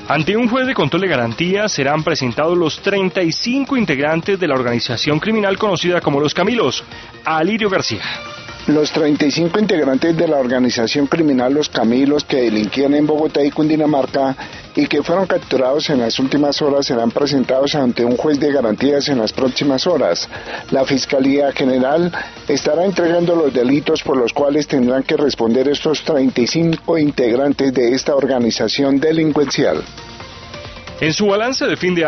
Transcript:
Ante un juez de control de garantías serán presentados los 35 integrantes de la organización criminal conocida como Los Camilos. Alirio García. Los 35 integrantes de la organización criminal Los Camilos que delinquían en Bogotá y Cundinamarca y que fueron capturados en las últimas horas serán presentados ante un juez de garantías en las próximas horas. La Fiscalía General estará entregando los delitos por los cuales tendrán que responder estos 35 integrantes de esta organización delincuencial. En su balance de fin de